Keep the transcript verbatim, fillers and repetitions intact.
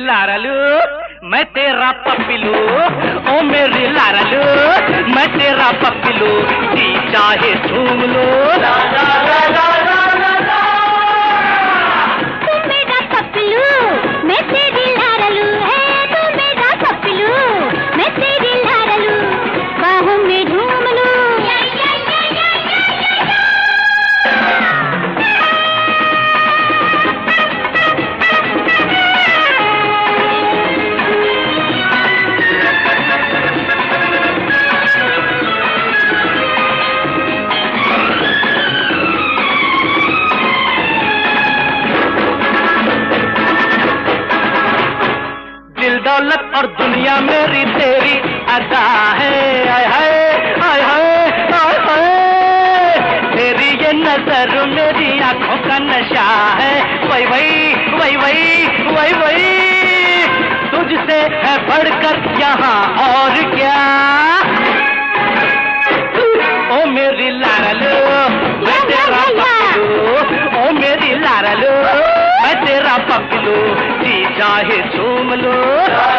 लारलू मैं तेरा पप्पिलू, ओ मेरी लारलू मैं तेरा पप्पिलू, जी चाहे झूम लो। ला ला ला ला ला ला ला। तू मेरा पप्पिलू मैं तेरी लारलू, है तू मेरा पप्पिलू मैं तेरी लारलू, बाहों में झूम लो। दौलत और दुनिया मेरी तेरी अदा है, आय हाय आय हाय आय हाय, तेरी ये नजर मेरी आंखों का नशा है, वही वही वही वही वही वही, तुझसे है बढ़कर यहाँ और क्या, ओ मेरी लारलू मैं तेरा पप्पू, ओ मेरी लारलू मैं तेरा पप्पू, जी चाहे झूम लो।